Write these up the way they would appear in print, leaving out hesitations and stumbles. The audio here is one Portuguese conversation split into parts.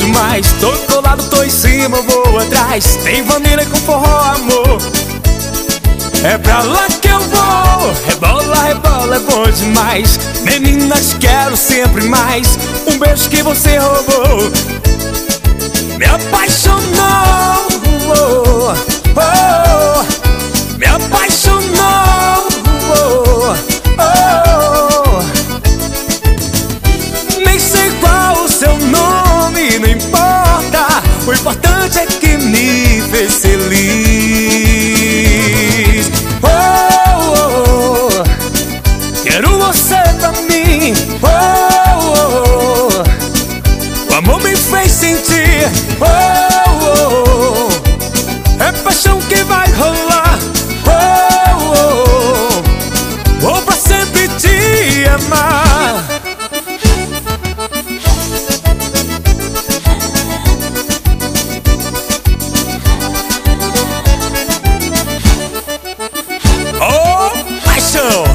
demais. Tô colado, tô em cima, vou atrás. Tem vanilla com forró, amor. É pra lá que eu vou. Rebola, rebola, é bom demais. Meninas, quero sempre mais. Um beijo que você roubou. Me apaixonou, oh, oh. Me apaixonou, oh, oh. Nem sei qual o seu nome, não importa. O importante é que me fez feliz. Oh, oh, oh. Quero você pra mim. Oh, oh, oh. O amor me fez sentir. Oh, oh, oh. É paixão que vai rolar. Oh, oh, oh. Vou pra sempre te amar. Oh, paixão.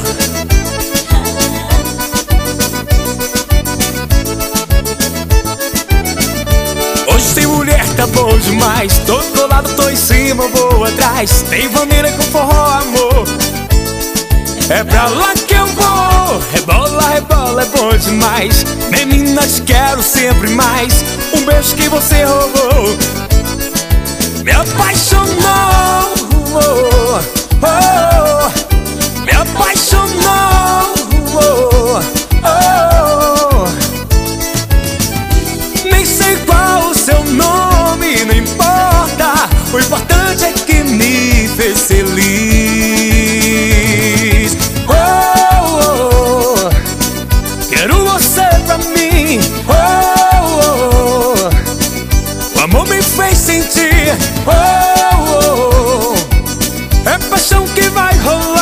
Hoje sem mulher tá bom demais. Tô colado, tô em cima, vou atrás. Tem vanilla com forró, amor. É pra lá que eu vou. Rebola, rebola, é bom demais. Meninas, quero sempre mais. Um beijo que você roubou. Me apaixonou, oh, oh. Me apaixonou, oh, oh. Nem sei qual o seu nome, não importa. O importante é que me fez feliz. Oh, oh, oh. Quero você pra mim. Oh, oh, oh. O amor me fez sentir. Oh, oh, oh. É paixão que vai rolar.